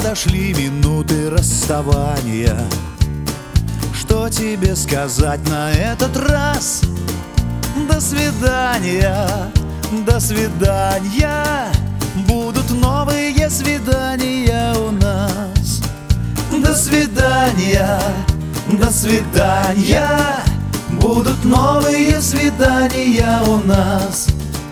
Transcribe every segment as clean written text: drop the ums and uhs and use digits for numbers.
Подошли минуты расставания. Что тебе сказать на этот раз? До свидания, до свидания. Будут новые свидания у нас. До свидания, до свидания. Будут новые свидания у нас.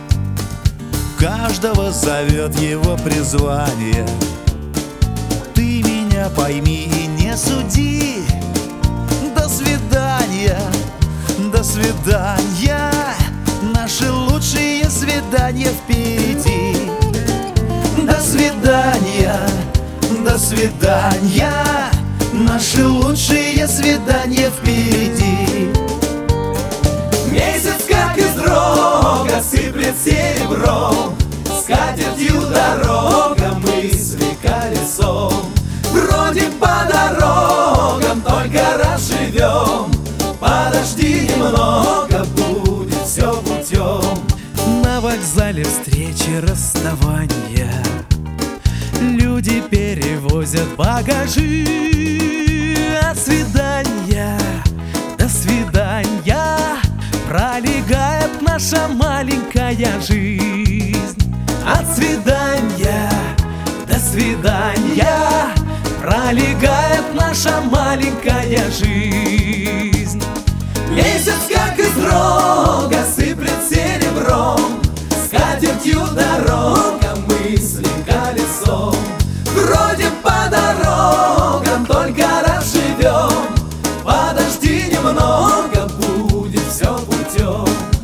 Каждого зовет его призвание. Ты меня пойми и не суди. До свидания, до свидания. Наши лучшие свидания впереди. До свидания, до свидания. Наши лучшие свидания впереди. Месяц, как из рога, сыплет серебром. Скатертью дорога, мысли колесом. Бродим по дорогам, только раз живем. Подожди немного, будет все путем. На вокзале встречи, расставания. Люди перевозят багажи. От свидания, до свидания. Пролегает наша маленькая жизнь. От свидания, до свидания. Пролегает наша маленькая жизнь. Месяц, как из рога, сыплет серебром. Скатертью дорога, мысли колесом. Бродим по дорогам, только раз живем. Подожди немного, будет все путем.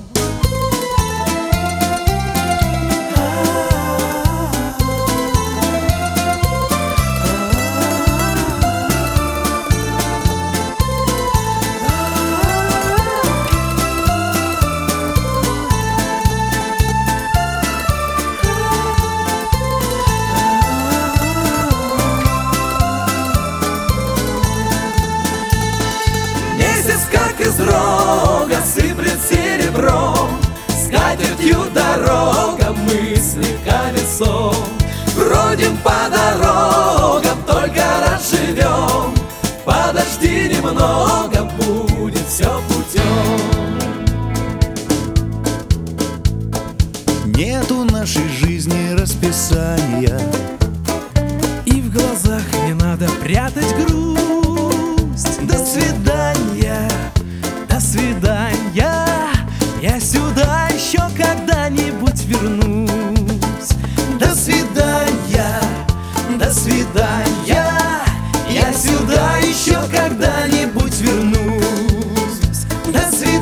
Как из рога сыплет серебром. Скатертью дорога, мысли колесом. Бродим по дорогам, только раз живем. Подожди немного, будет все путем. Нету нашей жизни расписания. И в глазах не надо прятать грусть. До свидания, до свидания. Я сюда еще когда-нибудь вернусь. До свидания, до свидания. Я сюда еще когда-нибудь вернусь. До свидания.